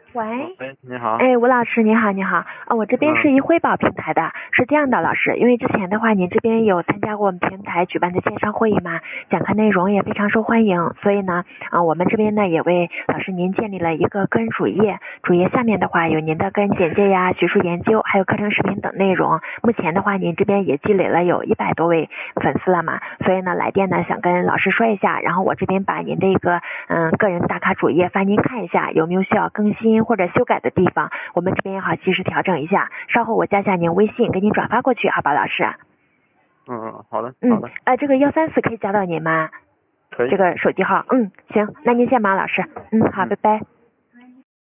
喂， 喂，你好。 哎，吴老师，你好，你好啊，我这边是一辉宝平台的，是这样的，老师，因为之前的话，您这边有参加过我们平台举办的线上会议嘛，讲课内容也非常受欢迎，所以呢，我们这边呢也为老师您建立了一个个人主页，主页下面的话有您的个人简介呀、学术研究，还有课程视频等内容。目前的话，您这边也积累了有100多位粉丝了嘛，所以呢，来电呢想跟老师说一下，然后我这边把您的一个个人打卡主页发您看一下，有没有需要更新或者修改的地方，我们这边也好及时调整一下。稍后我加下您微信，给您转发过去，好吧，老师？ 好的，好的。 这个134可以加到您吗？ 可以。 这个手机号，行，那您先忙，老师。好，拜拜。